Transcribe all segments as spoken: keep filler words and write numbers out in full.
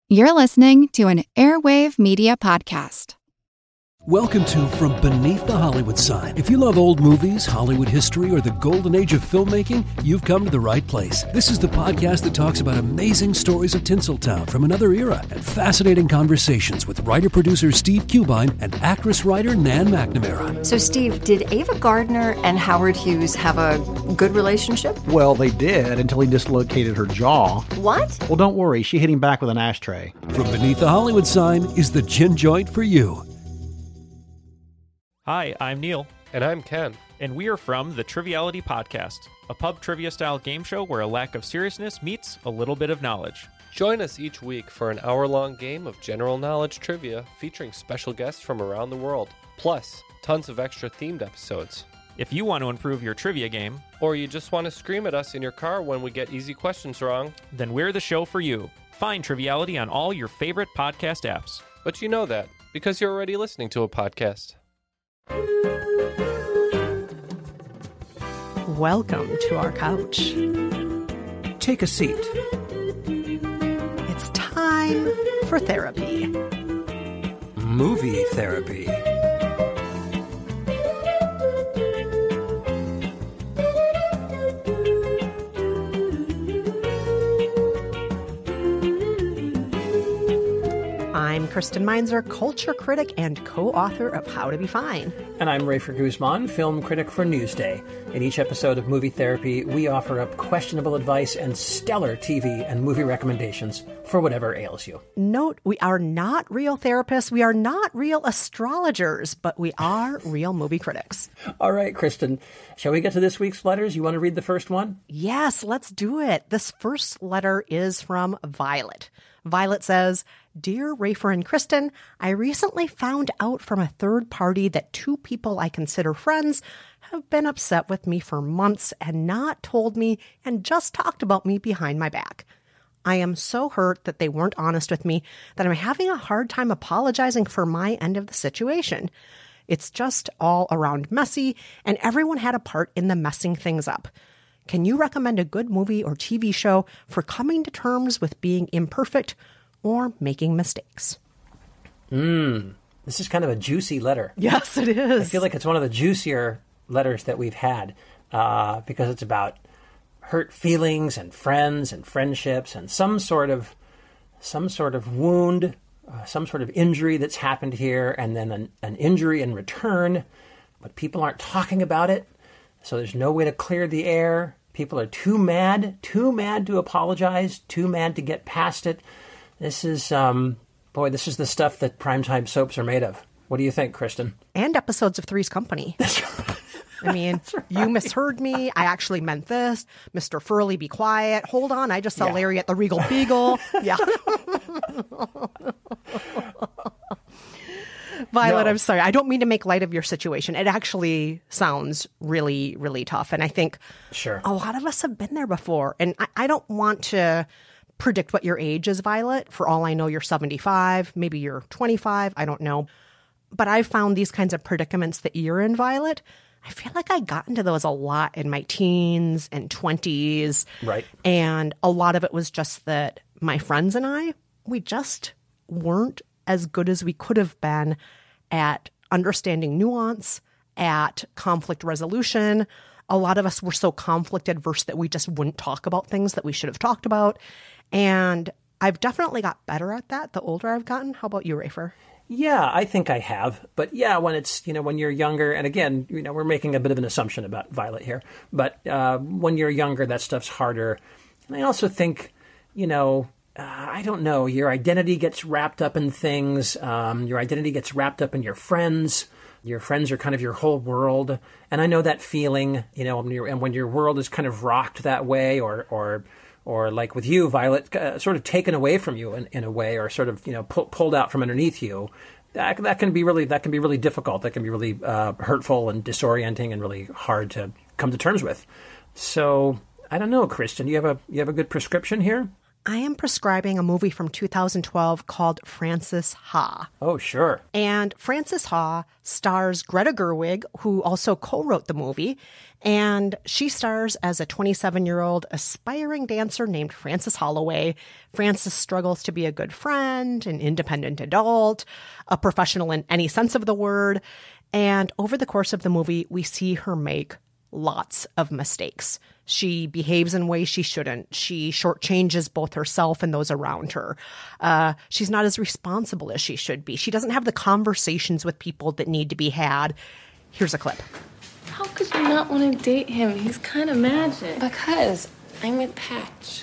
You're listening to an Airwave Media Podcast. Welcome to From Beneath the Hollywood Sign. If you love old movies, Hollywood history, or the golden age of filmmaking, you've come to the right place. This is the podcast that talks about amazing stories of Tinseltown from another era and fascinating conversations with writer-producer Steve Cubine and actress-writer Nan McNamara. So, Steve, did Ava Gardner and Howard Hughes have a good relationship? Well, they did until he dislocated her jaw. What? Well, don't worry. She hit him back with an ashtray. From Beneath the Hollywood Sign is the gin joint for you. Hi, I'm Neil. And I'm Ken. And we are from the Triviality Podcast, a pub trivia-style game show where a lack of seriousness meets a little bit of knowledge. Join us each week for an hour-long game of general knowledge trivia featuring special guests from around the world, plus tons of extra themed episodes. If you want to improve your trivia game, or you just want to scream at us in your car when we get easy questions wrong, then we're the show for you. Find Triviality on all your favorite podcast apps. But you know that, because you're already listening to a podcast. Welcome to our couch. Take a seat. It's time for therapy. Movie therapy. I'm Kristen Meinzer, culture critic and co-author of How to Be Fine. And I'm Rafer Guzman, film critic for Newsday. In each episode of Movie Therapy, we offer up questionable advice and stellar T V and movie recommendations for whatever ails you. Note, we are not real therapists, we are not real astrologers, but we are real movie critics. All right, Kristen, shall we get to this week's letters? You want to read the first one? Yes, let's do it. This first letter is from Violet. Violet says, Dear Rafer and Kristen, I recently found out from a third party that two people I consider friends have been upset with me for months and not told me and just talked about me behind my back. I am so hurt that they weren't honest with me that I'm having a hard time apologizing for my end of the situation. It's just all around messy, and everyone had a part in the messing things up. Can you recommend a good movie or T V show for coming to terms with being imperfect or making mistakes? Mmm, this is kind of a juicy letter. Yes, it is. I feel like it's one of the juicier letters that we've had uh, because it's about hurt feelings and friends and friendships and some sort of some sort of wound, uh, some sort of injury that's happened here, and then an, an injury in return, but people aren't talking about it. So there's no way to clear the air. People are too mad, too mad to apologize, too mad to get past it. This is, um, boy, this is the stuff that primetime soaps are made of. What do you think, Kristen? And episodes of Three's Company. That's right. I mean, right. You misheard me. I actually meant this. Mister Furley, be quiet. Hold on. I just saw yeah. Larry at the Regal Beagle. Yeah. Violet, no. I'm sorry. I don't mean to make light of your situation. It actually sounds really, really tough. And I think sure. a lot of us have been there before. And I, I don't want to predict what your age is, Violet. For all I know, you're seventy-five. Maybe you're twenty-five. I don't know. But I've found these kinds of predicaments that you're in, Violet. I feel like I got into those a lot in my teens and twenties. Right. And a lot of it was just that my friends and I, we just weren't as good as we could have been at understanding nuance, at conflict resolution. A lot of us were so conflict adverse that we just wouldn't talk about things that we should have talked about. And I've definitely got better at that the older I've gotten. How about you, Rafer? Yeah, I think I have. But yeah, when it's, you know, when you're younger, and again, you know, we're making a bit of an assumption about Violet here, but uh, when you're younger, that stuff's harder. And I also think, you know, Uh, I don't know, your identity gets wrapped up in things. Um, your identity gets wrapped up in your friends. Your friends are kind of your whole world. And I know that feeling, you know, when you're, and when your world is kind of rocked that way, or or or like with you, Violet, uh, sort of taken away from you in, in a way, or sort of, you know, pu- pulled out from underneath you, that, that can be really that can be really difficult. That can be really uh, hurtful and disorienting and really hard to come to terms with. So I don't know, Kristen, you have a you have a good prescription here? I am prescribing a movie from two thousand twelve called Frances Ha. Oh, sure. And Frances Ha stars Greta Gerwig, who also co-wrote the movie. And she stars as a twenty-seven-year-old aspiring dancer named Frances Holloway. Frances struggles to be a good friend, an independent adult, a professional in any sense of the word. And over the course of the movie, we see her make lots of mistakes. She behaves in ways she shouldn't. She shortchanges both herself and those around her. Uh, she's not as responsible as she should be. She doesn't have the conversations with people that need to be had. Here's a clip. How could you not want to date him? He's kind of magic. Because I'm with Patch.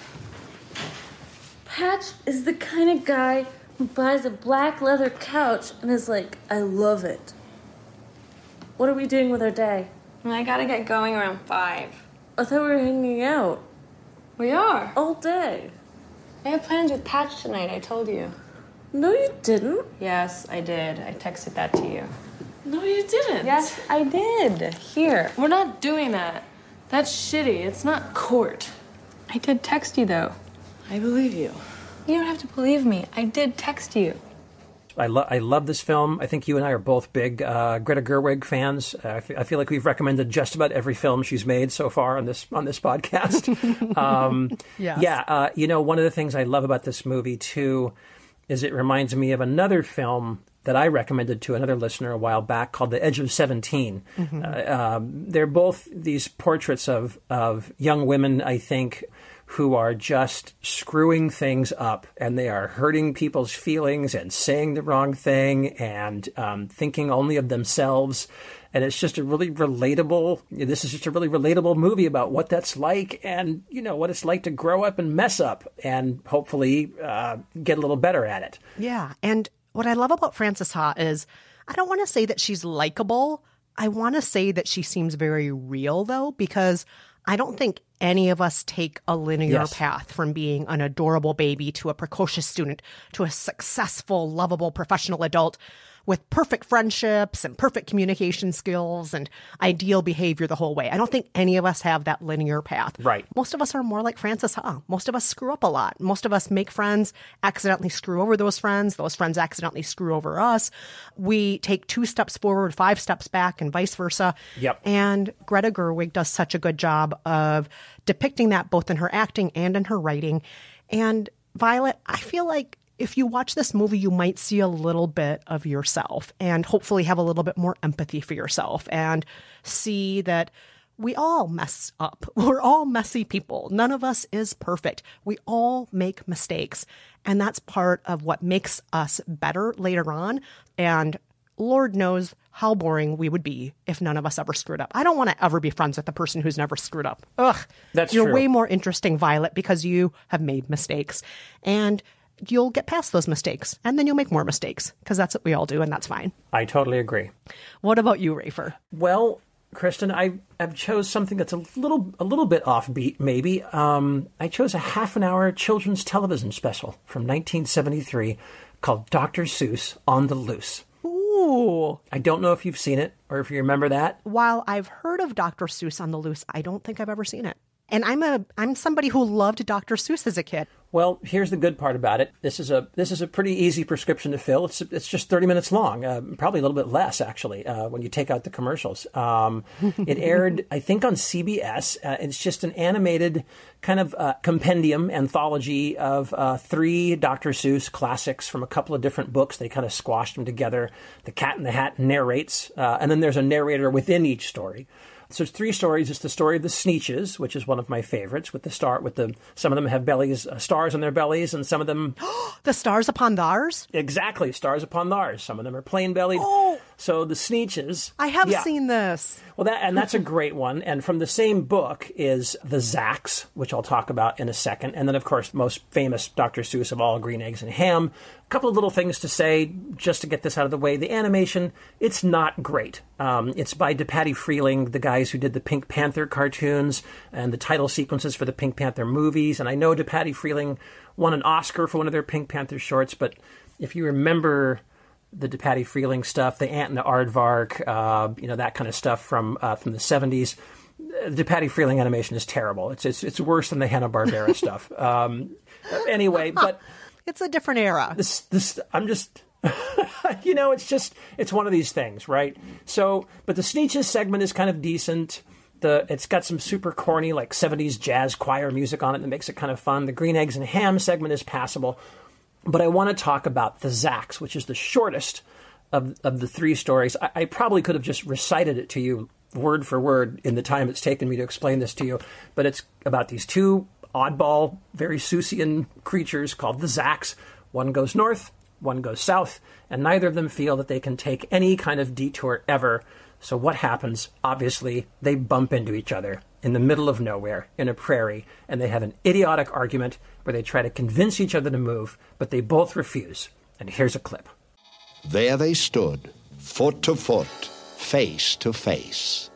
Patch is the kind of guy who buys a black leather couch and is like, I love it. What are we doing with our day? I gotta get going around five. I thought we were hanging out. We are. All day. I have plans with Patch tonight, I told you. No, you didn't. Yes, I did. I texted that to you. No, you didn't. Yes, I did. Here. We're not doing that. That's shitty. It's not court. I did text you, though. I believe you. You don't have to believe me. I did text you. I, lo- I love this film. I think you and I are both big uh, Greta Gerwig fans. Uh, I, f- I feel like we've recommended just about every film she's made so far on this on this podcast. um, yes. Yeah, uh, you know, one of the things I love about this movie, too, is it reminds me of another film that I recommended to another listener a while back called The Edge of seventeen. Mm-hmm. Uh, um, they're both these portraits of, of young women, I think, who are just screwing things up, and they are hurting people's feelings and saying the wrong thing and um, thinking only of themselves. And it's just a really relatable, this is just a really relatable movie about what that's like and, you know, what it's like to grow up and mess up and hopefully uh, get a little better at it. Yeah. And what I love about Frances Ha is I don't want to say that she's likable. I want to say that she seems very real, though, because I don't think any of us take a linear Yes. path from being an adorable baby to a precocious student to a successful, lovable professional adult with perfect friendships and perfect communication skills and ideal behavior the whole way. I don't think any of us have that linear path. Right. Most of us are more like Frances Ha. Most of us screw up a lot. Most of us make friends, accidentally screw over those friends. Those friends accidentally screw over us. We take two steps forward, five steps back, and vice versa. Yep. And Greta Gerwig does such a good job of depicting that both in her acting and in her writing. And Violet, I feel like if you watch this movie, you might see a little bit of yourself and hopefully have a little bit more empathy for yourself and see that we all mess up. We're all messy people. None of us is perfect. We all make mistakes. And that's part of what makes us better later on. And Lord knows how boring we would be if none of us ever screwed up. I don't want to ever be friends with the person who's never screwed up. Ugh. That's You're true. way more interesting, Violet, because you have made mistakes. And you'll get past those mistakes, and then you'll make more mistakes, because that's what we all do, and that's fine. I totally agree. What about you, Rafer? Well, Kristen, I have chose something that's a little a little bit offbeat, maybe. Um, I chose a half an hour children's television special from nineteen seventy-three called Doctor Seuss on the Loose. Ooh. I don't know if you've seen it or if you remember that. While I've heard of Doctor Seuss on the Loose, I don't think I've ever seen it. And I'm a I'm somebody who loved Doctor Seuss as a kid. Well, here's the good part about it. This is a this is a pretty easy prescription to fill. It's it's just thirty minutes long, uh, probably a little bit less actually uh, when you take out the commercials. Um, it aired, I think, on C B S. Uh, it's just an animated kind of uh, compendium anthology of uh, three Doctor Seuss classics from a couple of different books. They kind of squashed them together. The Cat in the Hat narrates, uh, and then there's a narrator within each story. So it's three stories. It's the story of the Sneetches, which is one of my favorites. With the star, with the some of them have bellies, uh, stars on their bellies, and some of them The stars upon theirs? exactly stars upon theirs. Some of them are plain bellied. Oh. So the Sneetches. I have yeah. seen this. Well, that and that's a great one. And from the same book is the Zacks, which I'll talk about in a second. And then, of course, most famous Doctor Seuss of all, Green Eggs and Ham. A couple of little things to say just to get this out of the way. The animation, it's not great. Um, it's by DePatie Freeling, the guys who did the Pink Panther cartoons and the title sequences for the Pink Panther movies. And I know DePatie Freeling won an Oscar for one of their Pink Panther shorts, but if you remember the DePatie Freeling stuff, the Ant and the Aardvark, uh, you know, that kind of stuff from uh, from the seventies, the Patty Freeling animation is terrible. It's it's it's worse than the Hanna-Barbera stuff. Um, anyway, but it's a different era. This this I'm just. you know, it's just, it's one of these things, right? So, but the Sneetches segment is kind of decent. The It's got some super corny, like seventies jazz choir music on it that makes it kind of fun. The Green Eggs and Ham segment is passable. But I want to talk about the Zacks, which is the shortest of, of the three stories. I, I probably could have just recited it to you word for word in the time it's taken me to explain this to you. But it's about these two oddball, very Seussian creatures called the Zacks. One goes north, one goes south, and neither of them feel that they can take any kind of detour ever. So what happens? Obviously, they bump into each other in the middle of nowhere, in a prairie, and they have an idiotic argument where they try to convince each other to move, but they both refuse. And here's a clip. There they stood, foot to foot, face to face.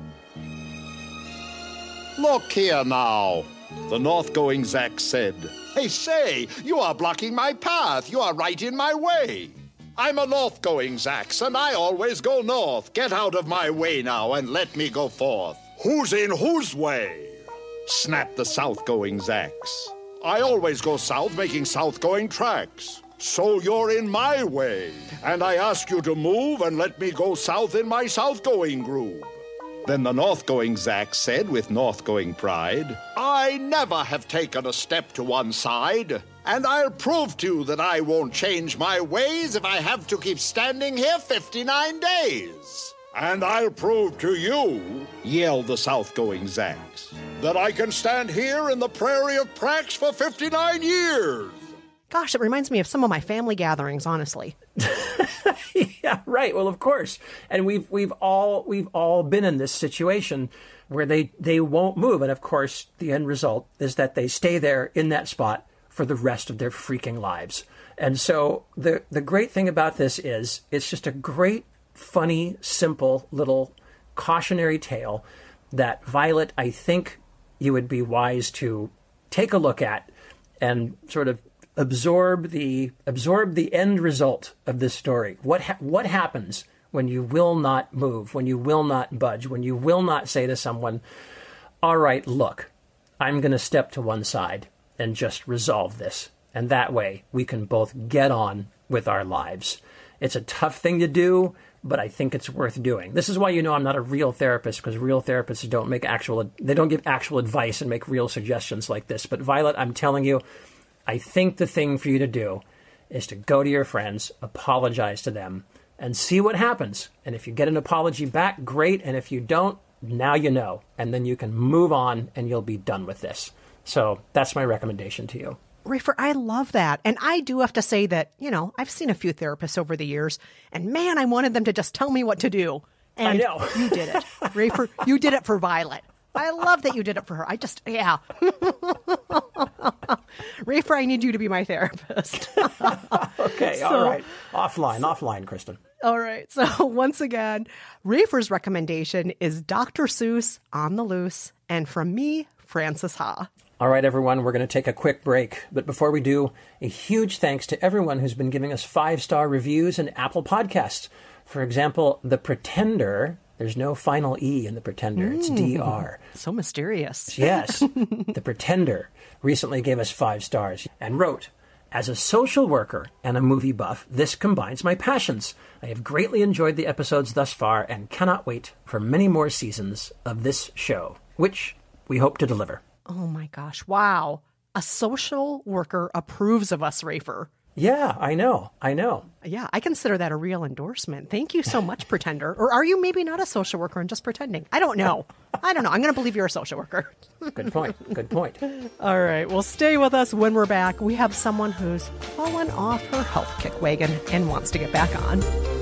Look here now, the north-going Zack said. Hey, say, you are blocking my path. You are right in my way. I'm a north-going Zax, and I always go north. Get out of my way now and let me go forth. Who's in whose way? Snapped the south-going Zax. I always go south, making south-going tracks. So you're in my way, and I ask you to move and let me go south in my south-going groove. Then the north-going Zack said with north-going pride, I never have taken a step to one side, and I'll prove to you that I won't change my ways if I have to keep standing here fifty-nine days. And I'll prove to you, yelled the south-going Zacks, that I can stand here in the prairie of Prax for fifty-nine years. Gosh, it reminds me of some of my family gatherings, honestly. Yeah, right. Well, of course. And we've we've all we've all been in this situation where they, they won't move. And of course, the end result is that they stay there in that spot for the rest of their freaking lives. And so the the great thing about this is it's just a great, funny, simple little cautionary tale that, Violet, I think you would be wise to take a look at and sort of absorb the absorb the end result of this story. What ha- what happens when you will not move, when you will not budge, when you will not say to someone, all right, look, I'm going to step to one side and just resolve this. And that way we can both get on with our lives. It's a tough thing to do, but I think it's worth doing. This is why you know I'm not a real therapist, because real therapists don't make actual, they don't give actual advice and make real suggestions like this. But Violet, I'm telling you, I think the thing for you to do is to go to your friends, apologize to them, and see what happens. And if you get an apology back, great. And if you don't, now you know. And then you can move on and you'll be done with this. So that's my recommendation to you. Rafer, I love that. And I do have to say that, you know, I've seen a few therapists over the years, and man, I wanted them to just tell me what to do. And I know. You did it. Rafer, you did it for Violet. I love that you did it for her. I just, yeah. Rafer, I need you to be my therapist. Okay, so, all right. Offline, so, offline, Kristen. All right. So once again, Rafer's recommendation is Doctor Seuss on the Loose, and from me, Frances Ha. All right, everyone, we're going to take a quick break. But before we do, a huge thanks to everyone who's been giving us five-star reviews in Apple Podcasts. For example, The Pretender. There's no final E in The Pretender. It's D R. So mysterious. Yes. The Pretender recently gave us five stars and wrote, as a social worker and a movie buff, this combines my passions. I have greatly enjoyed the episodes thus far and cannot wait for many more seasons of this show, which we hope to deliver. Oh my gosh. Wow. A social worker approves of us, Rafer. Yeah, I know. I know. Yeah, I consider that a real endorsement. Thank you so much, Pretender. Or are you maybe not a social worker and just pretending? I don't know. I don't know. I'm going to believe you're a social worker. Good point. Good point. All right. Well, stay with us. When we're back, we have someone who's fallen off her health kick wagon and wants to get back on.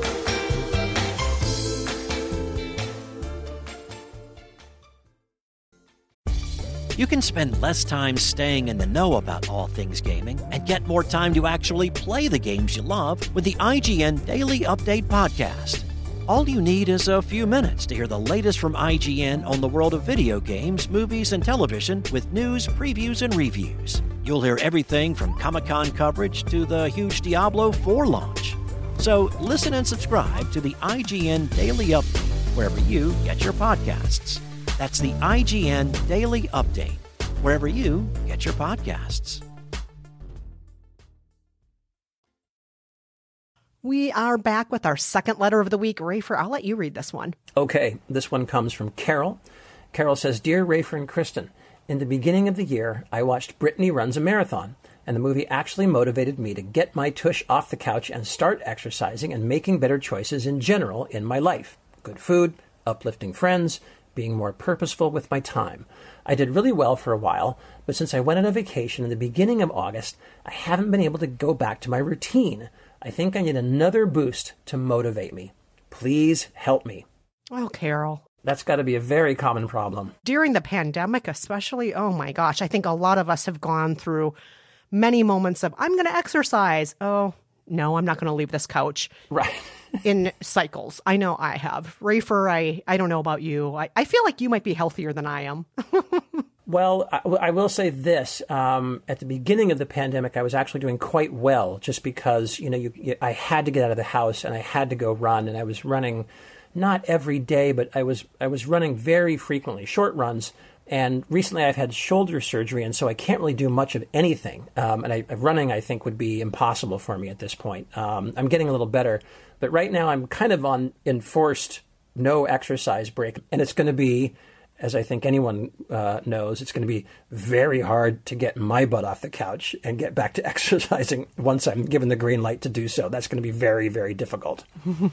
You can spend less time staying in the know about all things gaming and get more time to actually play the games you love with the I G N Daily Update podcast. All you need is a few minutes to hear the latest from I G N on the world of video games, movies, and television with news, previews, and reviews. You'll hear everything from Comic-Con coverage to the huge Diablo four launch. So listen and subscribe to the I G N Daily Update wherever you get your podcasts. That's the I G N Daily Update, wherever you get your podcasts. We are back with our second letter of the week. Rafer, I'll let you read this one. Okay, this one comes from Carol. Carol says, Dear Rafer and Kristen, in the beginning of the year, I watched Brittany Runs a Marathon, and the movie actually motivated me to get my tush off the couch and start exercising and making better choices in general in my life. Good food, uplifting friends, being more purposeful with my time. I did really well for a while, but since I went on a vacation in the beginning of August, I haven't been able to go back to my routine. I think I need another boost to motivate me. Please help me. Oh, Carol. That's got to be a very common problem. During the pandemic especially, oh my gosh, I think a lot of us have gone through many moments of, I'm going to exercise. Oh, no, I'm not going to leave this couch. Right. In cycles. I know I have. Rafer, I, I don't know about you. I, I feel like you might be healthier than I am. Well, I, I will say this. Um, at the beginning of the pandemic, I was actually doing quite well just because, you know, you, you, I had to get out of the house and I had to go run. And I was running not every day, but I was I was running very frequently, short runs. And recently I've had shoulder surgery, and so I can't really do much of anything. Um, and I, running, I think, would be impossible for me at this point. Um, I'm getting a little better. But right now I'm kind of on enforced no exercise break. And it's going to be, as I think anyone uh, knows, it's going to be very hard to get my butt off the couch and get back to exercising once I'm given the green light to do so. That's going to be very, very difficult.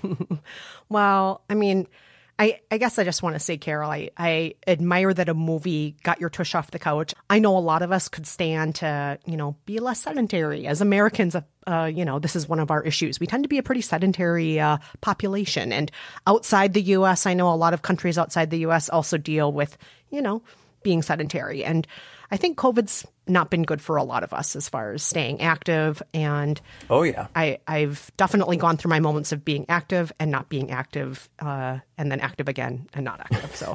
Well, I mean, I, I guess I just want to say, Carol, I, I admire that a movie got your tush off the couch. I know a lot of us could stand to, you know, be less sedentary. As Americans, uh, you know, this is one of our issues. We tend to be a pretty sedentary uh, population. And outside the U S, I know a lot of countries outside the U S also deal with, you know, being sedentary. And I think COVID's not been good for a lot of us as far as staying active. And oh, yeah, I, I've definitely gone through my moments of being active and not being active, uh, and then active again and not active. So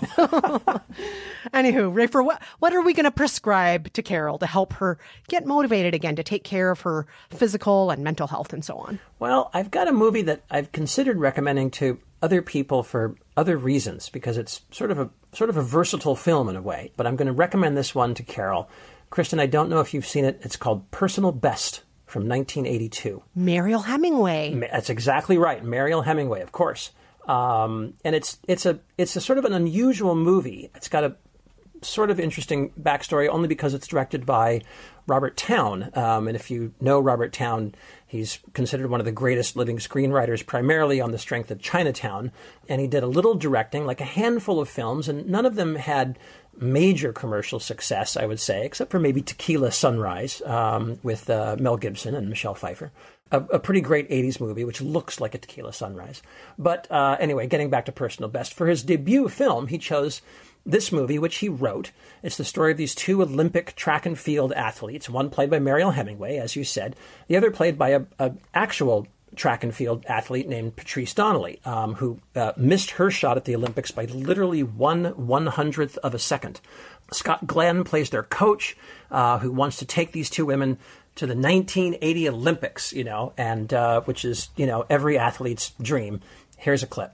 anywho, Rafer, what, what are we going to prescribe to Carol to help her get motivated again, to take care of her physical and mental health and so on? Well, I've got a movie that I've considered recommending to other people for other reasons, because it's sort of a sort of a versatile film in a way. But I'm going to recommend this one to Carol. Kristen, I don't know if you've seen it. It's called Personal Best from nineteen eighty-two. Mariel Hemingway. That's exactly right. Mariel Hemingway, of course. Um, and it's it's a it's a sort of an unusual movie. It's got a sort of interesting backstory only because it's directed by Robert Towne. Um, and if you know Robert Towne, he's considered one of the greatest living screenwriters, primarily on the strength of Chinatown. And he did a little directing, like a handful of films, and none of them had major commercial success, I would say, except for maybe Tequila Sunrise um, with uh, Mel Gibson and Michelle Pfeiffer. A, a pretty great eighties movie, which looks like a Tequila Sunrise. But uh, anyway, getting back to Personal Best, for his debut film, he chose this movie, which he wrote. It's the story of these two Olympic track and field athletes, one played by Mariel Hemingway, as you said, the other played by a, a actual track and field athlete named Patrice Donnelly, um, who uh, missed her shot at the Olympics by literally one one-hundredth of a second. Scott Glenn plays their coach, uh, who wants to take these two women to the nineteen eighty Olympics, you know, and uh, which is, you know, every athlete's dream. Here's a clip.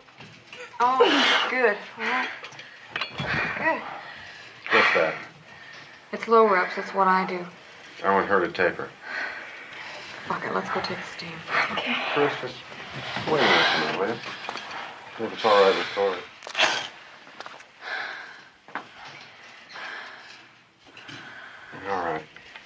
Oh, good. All right. Good. What's that? It's low reps. That's what I do. I want her to taper. Fuck it. Let's go take a steam. Okay. Chris, just wait a minute, will you? If it's all right with Tori. All right.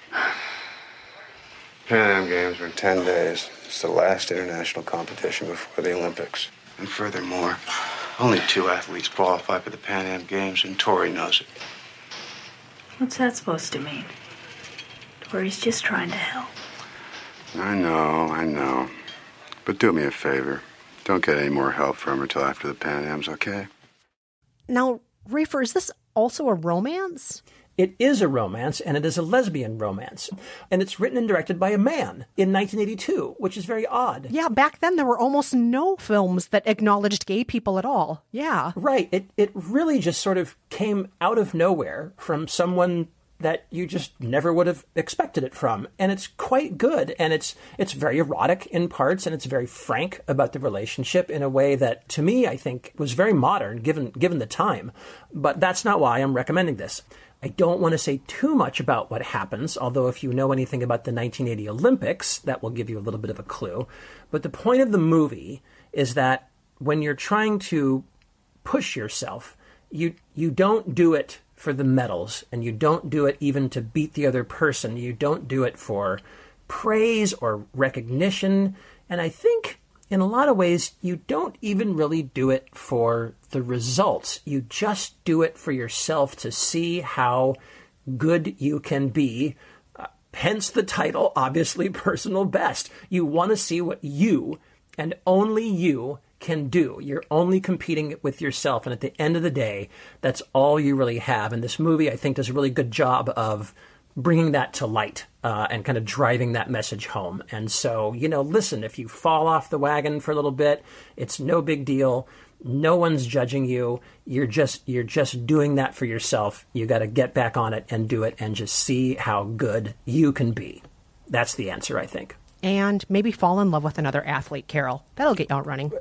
Pan Am Games are in ten days. It's the last international competition before the Olympics. And furthermore, only two athletes qualify for the Pan Am Games, and Tori knows it. What's that supposed to mean? Tori's just trying to help. I know, I know. But do me a favor. Don't get any more help from her till after the Pan Ams, okay? Now, Rafer, is this also a romance? It is a romance, and it is a lesbian romance. And it's written and directed by a man in nineteen eighty-two, which is very odd. Yeah, back then there were almost no films that acknowledged gay people at all. Yeah. Right. It it really just sort of came out of nowhere from someone that you just never would have expected it from. And it's quite good. And it's it's very erotic in parts, and it's very frank about the relationship in a way that, to me, I think was very modern given given the time. But that's not why I'm recommending this. I don't want to say too much about what happens, although if you know anything about the nineteen eighty Olympics, that will give you a little bit of a clue. But the point of the movie is that when you're trying to push yourself, you you don't do it for the medals, and you don't do it even to beat the other person. You don't do it for praise or recognition. And I think in a lot of ways, you don't even really do it for the results. You just do it for yourself to see how good you can be. Uh, hence the title, obviously, Personal Best. You want to see what you, and only you, can do. You're only competing with yourself. And at the end of the day, that's all you really have. And this movie, I think, does a really good job of bringing that to light uh, and kind of driving that message home. And so, you know, listen, if you fall off the wagon for a little bit, it's no big deal. No one's judging you. You're just you're just doing that for yourself. You got to get back on it and do it and just see how good you can be. That's the answer, I think. And maybe fall in love with another athlete, Carol. That'll get you out running.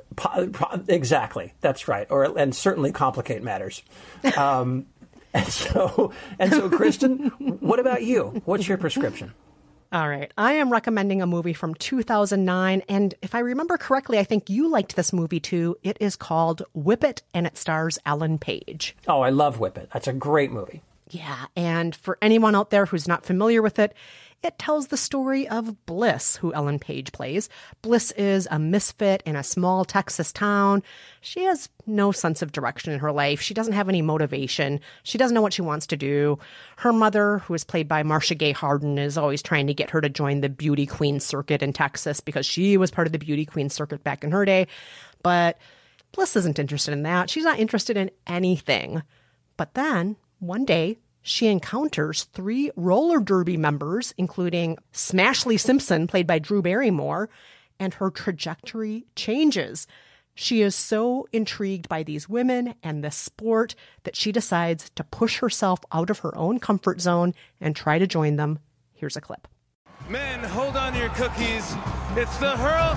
Exactly. That's right. Or and certainly complicate matters. Um, and so, and so, Kristen, what about you? What's your prescription? All right. I am recommending a movie from two thousand nine. And if I remember correctly, I think you liked this movie too. It is called Whip It, and it stars Ellen Page. Oh, I love Whip It. That's a great movie. Yeah. And for anyone out there who's not familiar with it, it tells the story of Bliss, who Ellen Page plays. Bliss is a misfit in a small Texas town. She has no sense of direction in her life. She doesn't have any motivation. She doesn't know what she wants to do. Her mother, who is played by Marcia Gay Harden, is always trying to get her to join the beauty queen circuit in Texas because she was part of the beauty queen circuit back in her day. But Bliss isn't interested in that. She's not interested in anything. But then, one day, she encounters three roller derby members, including Smashley Simpson, played by Drew Barrymore, and her trajectory changes. She is so intrigued by these women and this sport that she decides to push herself out of her own comfort zone and try to join them. Here's a clip. Men, hold on to your cookies. It's the Hurl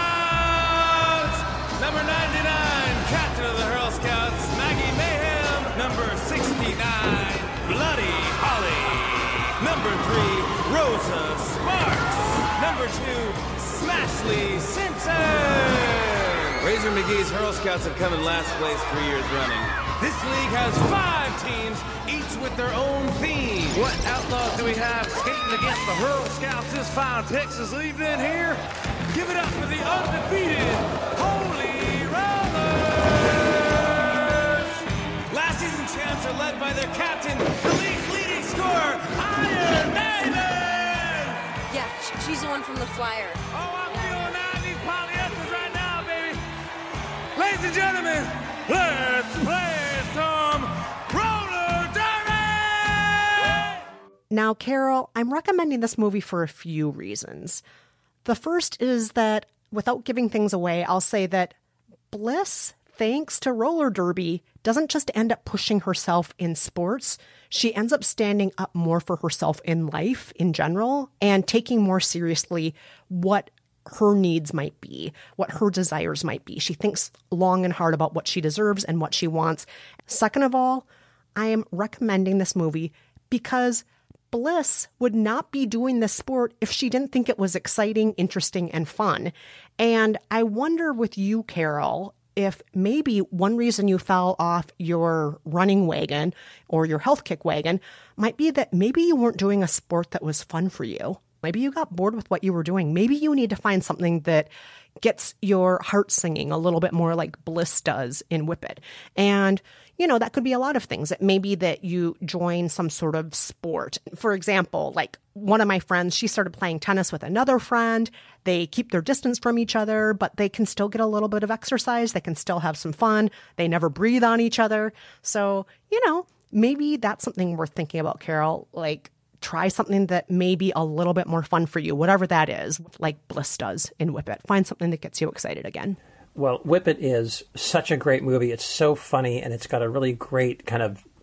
Scouts! Number ninety-nine, captain of the Hurl Scouts, Maggie Mayhem. Number sixty-nine. Bloody Holly. Number three, Rosa Sparks. Number two, Smashley Simpson. Razor McGee's Hurl Scouts have come in last place three years running. This league has five teams, each with their own theme. What outlaws do we have skating against the Hurl Scouts this fine Texas evening here? Give it up for the undefeated Holy Rollers. Last season champs are led by their captain, the league's leading scorer, Iron Maiden! Yeah, she's the one from the Flyer. Oh, I'm feeling nine these polyesters right now, baby! Ladies and gentlemen, let's play some roller derby! Now, Carol, I'm recommending this movie for a few reasons. The first is that, without giving things away, I'll say that Bliss, thanks to roller derby, doesn't just end up pushing herself in sports. She ends up standing up more for herself in life in general and taking more seriously what her needs might be, what her desires might be. She thinks long and hard about what she deserves and what she wants. Second of all, I am recommending this movie because Bliss would not be doing this sport if she didn't think it was exciting, interesting, and fun. And I wonder with you, Carol, if maybe one reason you fell off your running wagon or your health kick wagon might be that maybe you weren't doing a sport that was fun for you. Maybe you got bored with what you were doing. Maybe you need to find something that gets your heart singing a little bit more like Bliss does in Whip It. And, you know, that could be a lot of things. It may be that you join some sort of sport. For example, like one of my friends, she started playing tennis with another friend. They keep their distance from each other, but they can still get a little bit of exercise. They can still have some fun. They never breathe on each other. So, you know, maybe that's something worth thinking about, Carol. Like, try something that may be a little bit more fun for you, whatever that is, like Bliss does in Whip It. Find something that gets you excited again. Well, Whip It is such a great movie. It's so funny, and it's got a really great kind of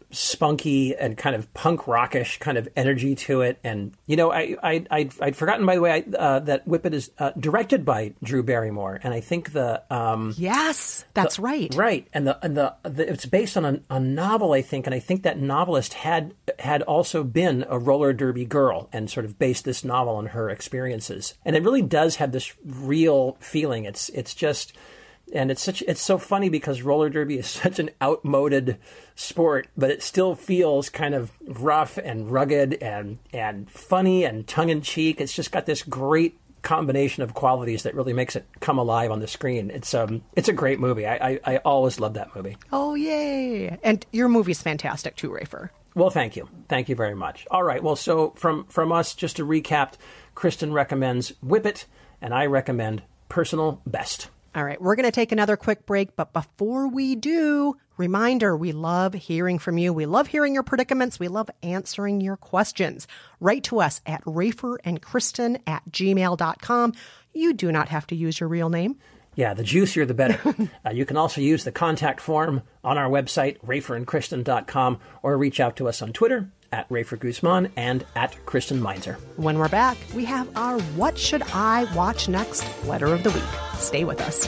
spunky and kind of punk rockish kind of energy to it. And, you know, I, I, I'd, I'd forgotten, by the way, I, uh, that Whip It is uh, directed by Drew Barrymore. And I think the... Um, yes, that's the, right. Right. And the, and the, the it's based on a, a novel, I think. And I think that novelist had had also been a roller derby girl and sort of based this novel on her experiences. And it really does have this real feeling. It's it's just... And it's such it's so funny because roller derby is such an outmoded sport, but it still feels kind of rough and rugged and and funny and tongue-in-cheek. It's just got this great combination of qualities that really makes it come alive on the screen. It's um it's a great movie. I I, I always love that movie. Oh, yay. And your movie's fantastic too, Rafer. Well, thank you. Thank you very much. All right. Well, so from, from us, just to recap, Kristen recommends Whip It, and I recommend Personal Best. All right, we're going to take another quick break, but before we do, reminder, we love hearing from you. We love hearing your predicaments. We love answering your questions. Write to us at raferandkristen at gmail dot com. You do not have to use your real name. Yeah, the juicier the better. uh, you can also use the contact form on our website, raferandkristen dot com, or reach out to us on Twitter at Rafer Guzman and at Kristen Meinzer. When we're back, we have our What Should I Watch Next letter of the week. Stay with us.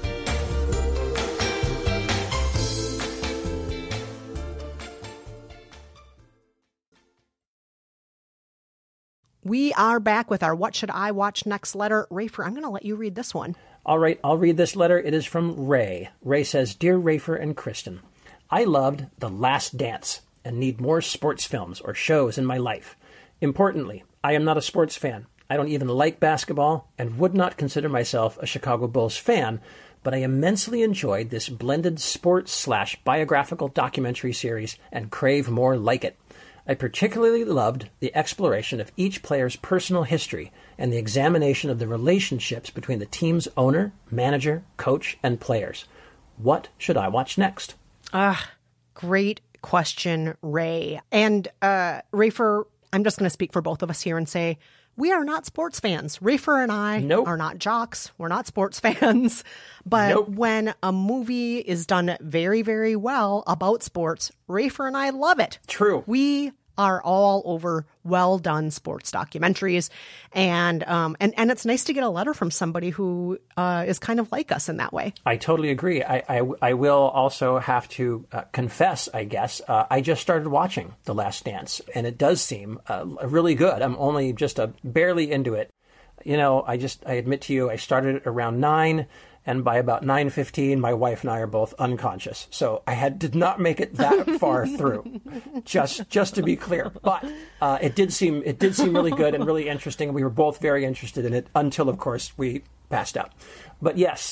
We are back with our What Should I Watch Next letter. Rafer, I'm going to let you read this one. All right, I'll read this letter. It is from Ray. Ray says, Dear Rafer and Kristen, I loved The Last Dance and need more sports films or shows in my life. Importantly, I am not a sports fan. I don't even like basketball and would not consider myself a Chicago Bulls fan, but I immensely enjoyed this blended sports slash biographical documentary series and crave more like it. I particularly loved the exploration of each player's personal history and the examination of the relationships between the team's owner, manager, coach, and players. What should I watch next? Ah, great question, Ray. And uh, Rafer, I'm just going to speak for both of us here and say, we are not sports fans. Rafer and I nope. are not jocks. We're not sports fans. But nope. when a movie is done very, very well about sports, Rafer and I love it. True. We are all over well-done sports documentaries. And um, and, and it's nice to get a letter from somebody who uh, is kind of like us in that way. I totally agree. I, I, I will also have to uh, confess, I guess, uh, I just started watching The Last Dance, and it does seem uh, really good. I'm only just uh, barely into it. You know, I just, I admit to you, I started around nine, and by about nine fifteen, my wife and I are both unconscious. So I had did not make it that far through, just just to be clear. But uh, it did seem it did seem really good and really interesting. We were both very interested in it until, of course, we passed out. But yes,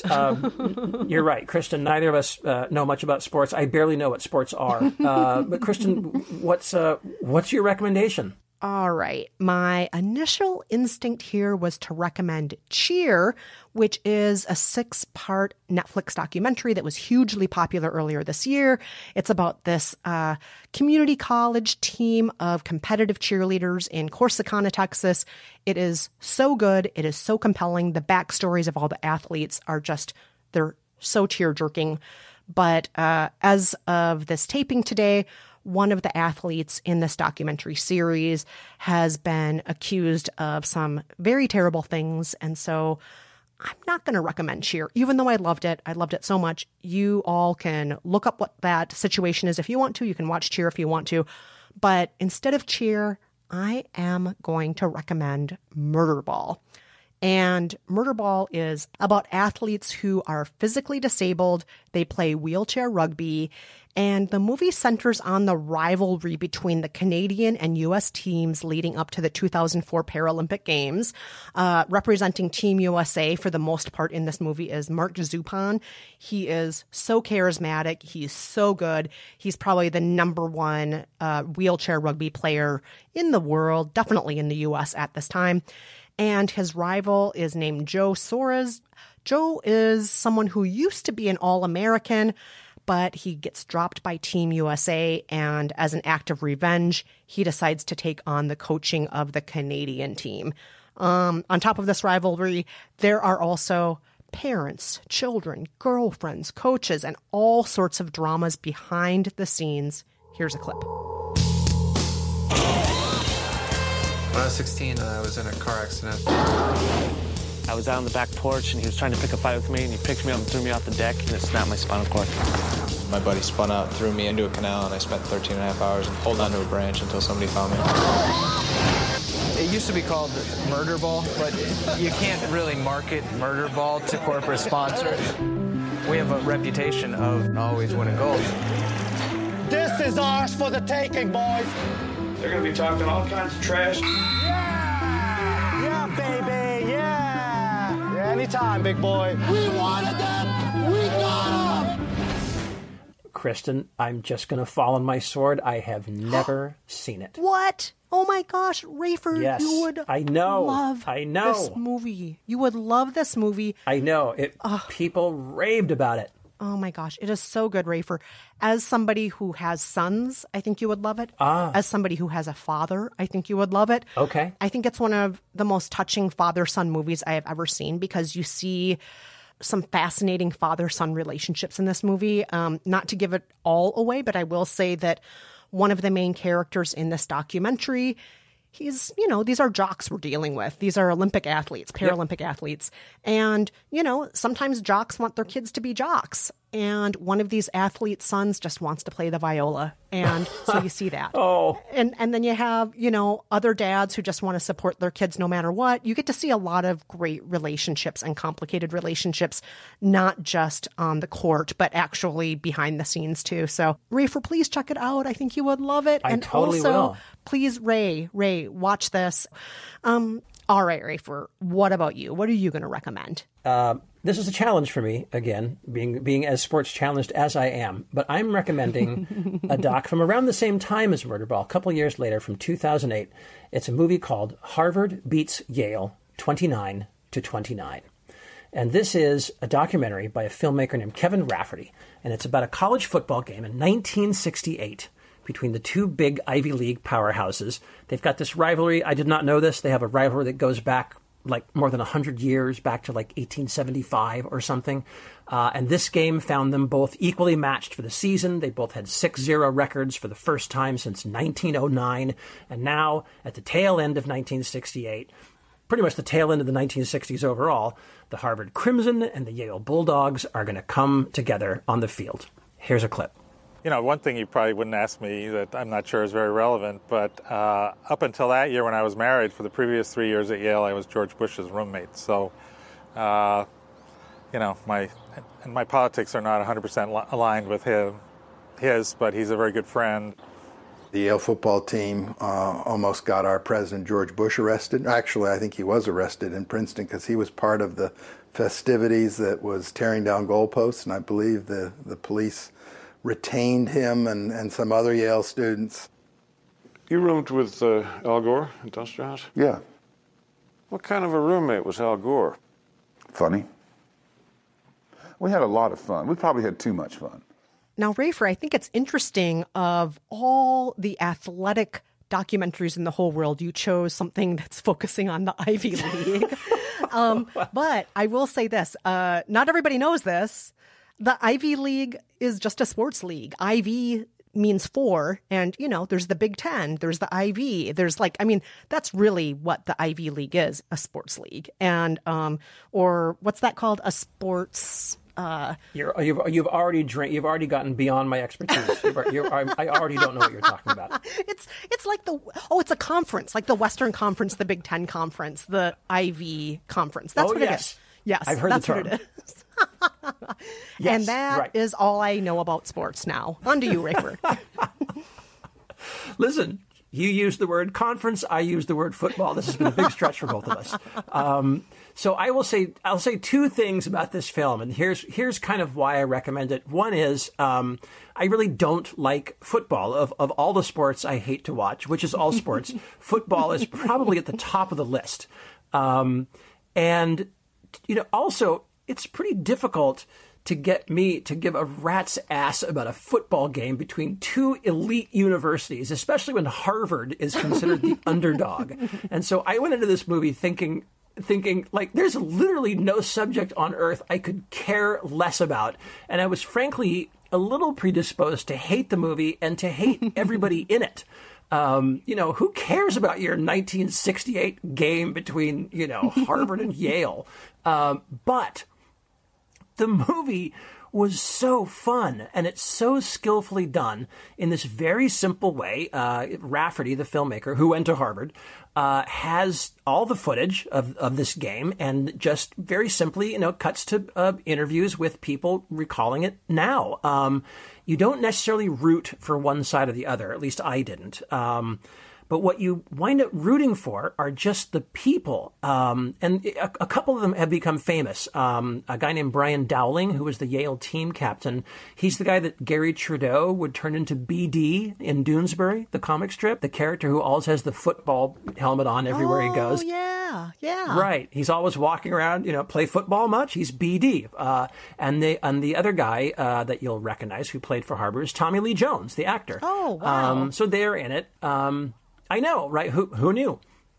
um, you're right, Kristen. Neither of us uh, know much about sports. I barely know what sports are. Uh, but Kristen, what's uh, what's your recommendation? All right. My initial instinct here was to recommend Cheer, which is a six-part Netflix documentary that was hugely popular earlier this year. It's about this uh, community college team of competitive cheerleaders in Corsicana, Texas. It is so good. It is so compelling. The backstories of all the athletes are just, they're so tear-jerking. But uh, as of this taping today, one of the athletes in this documentary series has been accused of some very terrible things. And so I'm not going to recommend Cheer, even though I loved it. I loved it so much. You all can look up what that situation is if you want to. You can watch Cheer if you want to. But instead of Cheer, I am going to recommend Murderball. And Murderball is about athletes who are physically disabled. They play wheelchair rugby. And the movie centers on the rivalry between the Canadian and U S teams leading up to the two thousand four Paralympic Games. Uh, representing Team U S A for the most part in this movie is Mark Zupan. He is so charismatic. He's so good. He's probably the number one uh, wheelchair rugby player in the world, definitely in the U S at this time. And his rival is named Joe Soares. Joe is someone who used to be an All-American, but he gets dropped by Team U S A, and as an act of revenge, he decides to take on the coaching of the Canadian team. Um, on top of this rivalry, there are also parents, children, girlfriends, coaches, and all sorts of dramas behind the scenes Here's a clip. When I was sixteen, I was in a car accident. I was out on the back porch, and he was trying to pick a fight with me, and he picked me up and threw me off the deck, and it snapped my spinal cord. My buddy spun out and threw me into a canal, and I spent thirteen and a half hours holding onto a branch until somebody found me. It used to be called Murder Ball, but you can't really market Murder Ball to corporate sponsors. We have a reputation of always winning gold. This is ours for the taking, boys. They're going to be talking all kinds of trash. Yeah! Yeah, baby, yeah! Yeah, anytime, big boy. We wanted them! We got them! Kristen, I'm just going to fall on my sword. I have never seen it. What? Oh my gosh, Rafer, Yes, you would I know. love I know. this movie. You would love this movie. I know. It. People raved about it. Oh my gosh, it is so good, Rafer. As somebody who has sons, I think you would love it. Ah. As somebody who has a father, I think you would love it. Okay. I think it's one of the most touching father-son movies I have ever seen because you see some fascinating father-son relationships in this movie. Um, not to give it all away, but I will say that one of the main characters in this documentary, he's, you know, these are jocks we're dealing with. These are Olympic athletes, Paralympic yep. athletes. And, you know, sometimes jocks want their kids to be jocks. And one of these athletes' sons just wants to play the viola. And so you see that. Oh. And and then you have, you know, other dads who just want to support their kids no matter what. You get to see a lot of great relationships and complicated relationships, not just on the court, but actually behind the scenes too. So, Rafer, please check it out. I think you would love it. I and totally also, will. please, Ray, Ray, watch this. Um, all right, Rafer, what about you? What are you going to recommend? Uh, this is a challenge for me, again, being being as sports challenged as I am. But I'm recommending a doc from around the same time as Murderball, a couple years later, from two thousand eight. It's a movie called Harvard Beats Yale, twenty-nine to twenty-nine. And this is a documentary by a filmmaker named Kevin Rafferty. And it's about a college football game in nineteen sixty-eight between the two big Ivy League powerhouses. They've got this rivalry. I did not know this. They have a rivalry that goes back like more than one hundred years, back to like eighteen seventy-five or something. Uh, and this game found them both equally matched for the season. They both had six zero records for the first time since nineteen oh nine. And now, at the tail end of nineteen sixty-eight, pretty much the tail end of the nineteen sixties overall, the Harvard Crimson and the Yale Bulldogs are going to come together on the field. Here's a clip. You know, one thing you probably wouldn't ask me that I'm not sure is very relevant, but uh, up until that year when I was married, for the previous three years at Yale, I was George Bush's roommate. So, uh, you know, my and my politics are not one hundred percent aligned with him, his, but he's a very good friend. The Yale football team uh, almost got our president, George Bush, arrested. Actually, I think he was arrested in Princeton because he was part of the festivities that was tearing down goalposts, and I believe the, the police retained him and, and some other Yale students. You roomed with uh, Al Gore at Dunster House? Yeah. What kind of a roommate was Al Gore? Funny. We had a lot of fun. We probably had too much fun. Now, Rafer, I think it's interesting, of all the athletic documentaries in the whole world, you chose something that's focusing on the Ivy League. um, but I will say this, uh, not everybody knows this. The Ivy League is just a sports league. Ivy means four, and, you know, there's the Big Ten, there's the I V, there's like, I mean, that's really what the Ivy League is, a sports league. And, um, or what's that called? A sports... Uh, you're, you've you've already drink, you've already gotten beyond my expertise. You're, you're, I already don't know what you're talking about. It's it's like the oh, it's a conference, like the Western Conference, the Big Ten Conference, the I V Conference. That's oh, what yes. it is. Yes, I've heard that's the term. What it is. Yes, and that right. is all I know about sports now. On to you, Rafer. Listen. You used the word conference. I used the word football. This has been a big stretch for both of us. Um, so I will say, I'll say two things about this film, and here's here's kind of why I recommend it. One is um, I really don't like football. Of of all the sports I hate to watch, which is all sports, football is probably at the top of the list. Um, and you know, also it's pretty difficult to get me to give a rat's ass about a football game between two elite universities, especially when Harvard is considered the underdog. And so I went into this movie thinking, thinking like, there's literally no subject on earth I could care less about. And I was frankly a little predisposed to hate the movie and to hate everybody in it. Um, you know, who cares about your nineteen sixty-eight game between, you know, Harvard and Yale? Um, but the movie was so fun, and it's so skillfully done in this very simple way. Uh, Rafferty, the filmmaker who went to Harvard, uh, has all the footage of, of this game and just very simply, you know, cuts to uh, interviews with people recalling it now. Um, you don't necessarily root for one side or the other. At least I didn't. Um, But what you wind up rooting for are just the people. Um, and a, a couple of them have become famous. Um, a guy named Brian Dowling, who was the Yale team captain. He's the guy that Gary Trudeau would turn into B D in Doonesbury, the comic strip. The character who always has the football helmet on everywhere oh, he goes. yeah, yeah. Right. He's always walking around, you know, play football much? He's B D. Uh, and, the, and the other guy uh, that you'll recognize who played for Harvard is Tommy Lee Jones, the actor. Oh, wow. Um, so they're in it. Um I know, right? Who who knew?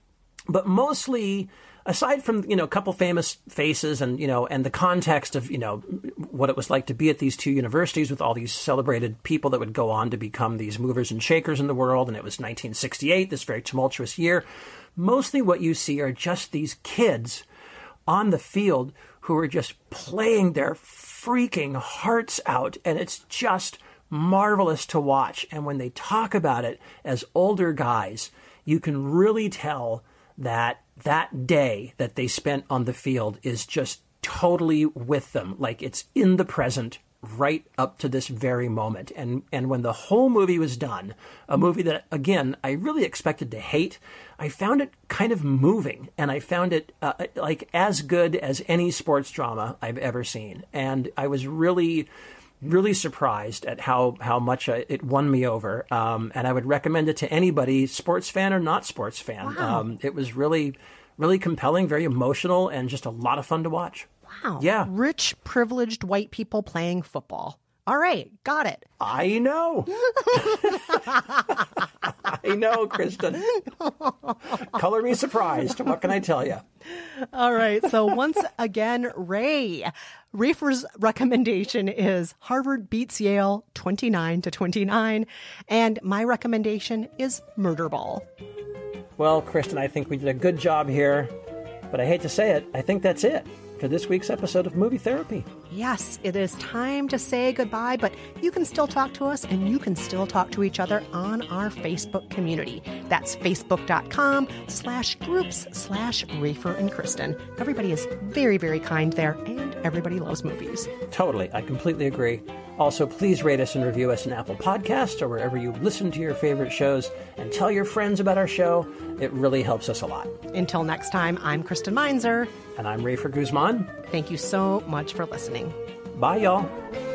But mostly, aside from, you know, a couple famous faces and, you know, and the context of, you know, what it was like to be at these two universities with all these celebrated people that would go on to become these movers and shakers in the world, and it was nineteen sixty-eight, this very tumultuous year, mostly what you see are just these kids on the field who are just playing their freaking hearts out, and it's just marvelous to watch. And when they talk about it as older guys, you can really tell that that day that they spent on the field is just totally with them. Like it's in the present right up to this very moment. And and when the whole movie was done, a movie that, again, I really expected to hate, I found it kind of moving. And I found it uh, like as good as any sports drama I've ever seen. And I was really... really surprised at how, how much it won me over. Um, and I would recommend it to anybody, sports fan or not sports fan. Wow. Um, it was really, really compelling, very emotional, and just a lot of fun to watch. Wow. Yeah. Rich, privileged white people playing football. All right. Got it. I know. I know, Kristen. Color me surprised. What can I tell you? All right. So once again, Ray. Rafer's recommendation is Harvard beats Yale twenty-nine to twenty-nine. And my recommendation is Murderball. Well, Kristen, I think we did a good job here. But I hate to say it, I think that's it for this week's episode of Movie Therapy. Yes, it is time to say goodbye, but you can still talk to us and you can still talk to each other on our Facebook community. That's facebook.com slash groups slash Rafer and Kristen. Everybody is very, very kind there, and everybody loves movies. Totally. I completely agree. Also, please rate us and review us in Apple Podcasts or wherever you listen to your favorite shows, and tell your friends about our show. It really helps us a lot. Until next time, I'm Kristen Meinzer. And I'm Rafer Guzman. Thank you so much for listening. Bye, y'all.